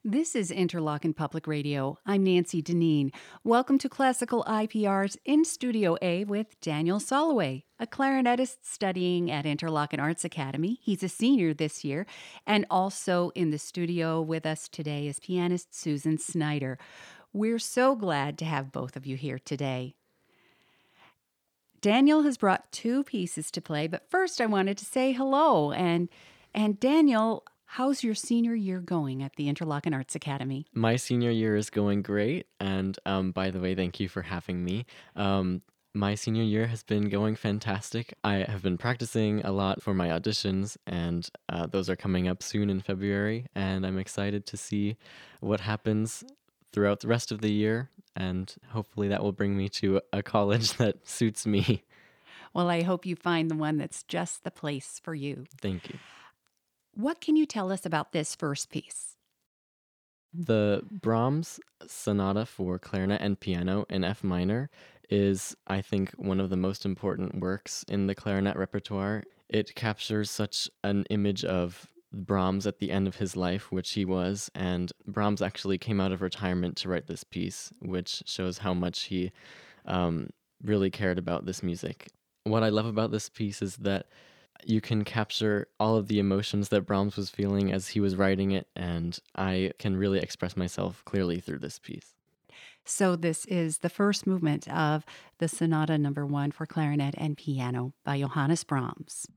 This is Interlochen Public Radio. I'm Nancy Deneen. Welcome to Classical IPR's In Studio A with Daniel Soloway, a clarinetist studying at Interlochen Arts Academy. He's a senior this year, and also in the studio with us today is pianist Susan Snyder. We're so glad to have both of you here today. Daniel has brought two pieces to play, but first I wanted to say hello. And Daniel, how's your senior year going at the Interlochen Arts Academy? My senior year is going great, and by the way, thank you for having me. My senior year has been going fantastic. I have been practicing a lot for my auditions, and those are coming up soon in February, and I'm excited to see what happens throughout the rest of the year, and hopefully that will bring me to a college that suits me. Well, I hope you find the one that's just the place for you. Thank you. What can you tell us about this first piece? The Brahms Sonata for Clarinet and Piano in F minor is, I think, one of the most important works in the clarinet repertoire. It captures such an image of Brahms at the end of his life, which he was, and Brahms actually came out of retirement to write this piece, which shows how much he really cared about this music. What I love about this piece is that you can capture all of the emotions that Brahms was feeling as he was writing it, and I can really express myself clearly through this piece. So this is the first movement of the Sonata No. 1 for clarinet and piano by Johannes Brahms.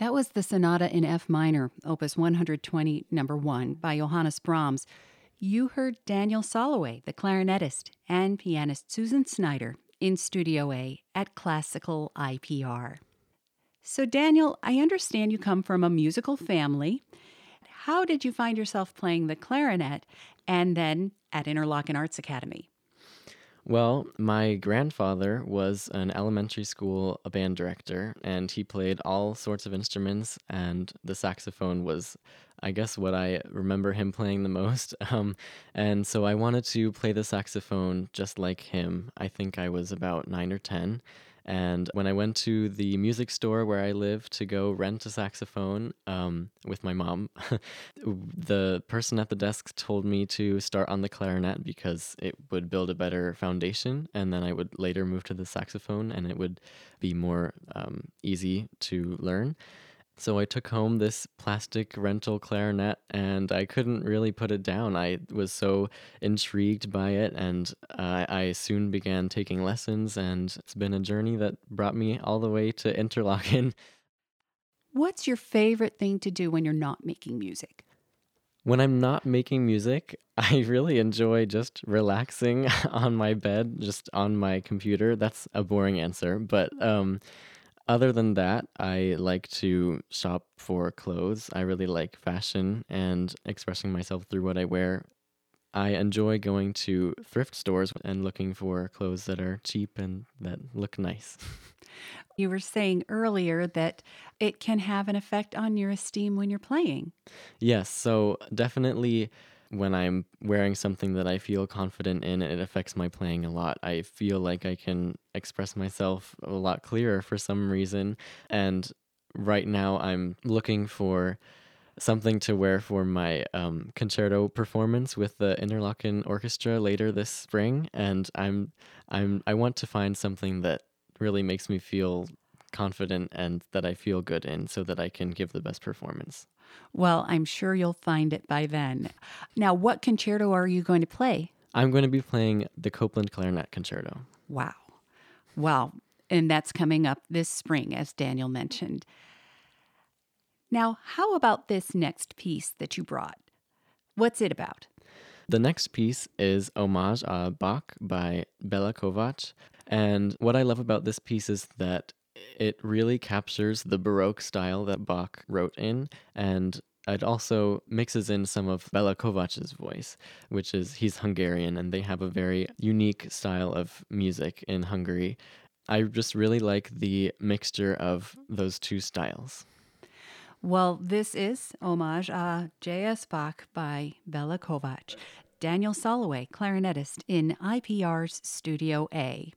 That was the Sonata in F minor, Opus 120, number 1, by Johannes Brahms. You heard Daniel Soloway, the clarinetist, and pianist Susan Snyder in Studio A at Classical IPR. So, Daniel, I understand you come from a musical family. How did you find yourself playing the clarinet and then at Interlochen Arts Academy? Well, my grandfather was an elementary school band director, and he played all sorts of instruments, and the saxophone was, I guess, what I remember him playing the most. And so I wanted to play the saxophone just like him. I think I was about 9 or 10. And when I went to the music store where I live to go rent a saxophone with my mom, the person at the desk told me to start on the clarinet because it would build a better foundation, and then I would later move to the saxophone and it would be more easy to learn. So I took home this plastic rental clarinet and I couldn't really put it down. I was so intrigued by it, and I soon began taking lessons, and it's been a journey that brought me all the way to Interlaken. What's your favorite thing to do when you're not making music? When I'm not making music, I really enjoy just relaxing on my bed, just on my computer. That's a boring answer, but other than that, I like to shop for clothes. I really like fashion and expressing myself through what I wear. I enjoy going to thrift stores and looking for clothes that are cheap and that look nice. You were saying earlier that it can have an effect on your esteem when you're playing. Yes, so definitely when I'm wearing something that I feel confident in, it affects my playing a lot. I feel like I can express myself a lot clearer for some reason. And right now I'm looking for something to wear for my concerto performance with the Interlochen Orchestra later this spring. And I want to find something that really makes me feel confident and that I feel good in so that I can give the best performance. Well, I'm sure you'll find it by then. Now, what concerto are you going to play? I'm going to be playing the Copland Clarinet Concerto. Wow. Wow. And that's coming up this spring, as Daniel mentioned. Now, how about this next piece that you brought? What's it about? The next piece is Hommage à Bach by Bela Kovac. And what I love about this piece is that it really captures the Baroque style that Bach wrote in, and it also mixes in some of Bela Kovac's voice, which is, he's Hungarian, and they have a very unique style of music in Hungary. I just really like the mixture of those two styles. Well, this is Hommage à J.S. Bach by Bela Kovac. Daniel Soloway, clarinetist in IPR's Studio A.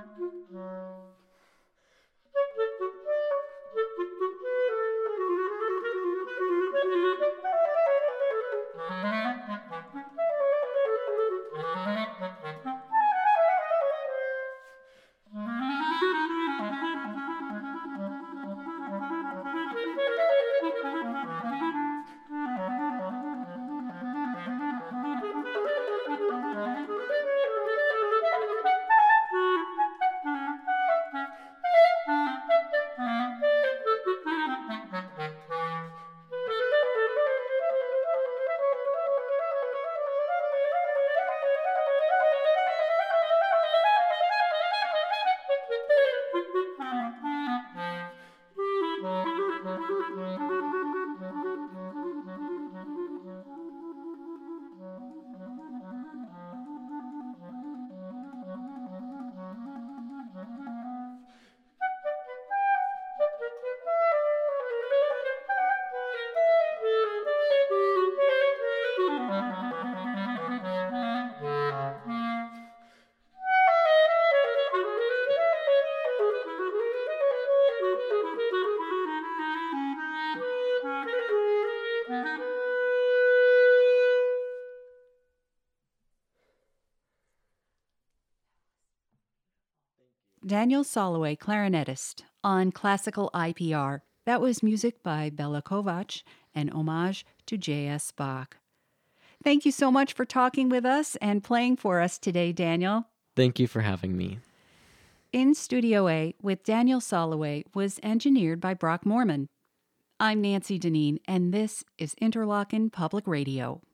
Daniel Soloway, clarinetist, on classical IPR. That was music by Bela Kovac, an homage to J.S. Bach. Thank you so much for talking with us and playing for us today, Daniel. Thank you for having me. In Studio A with Daniel Soloway was engineered by Brock Morman. I'm Nancy Deneen, and this is Interlochen Public Radio.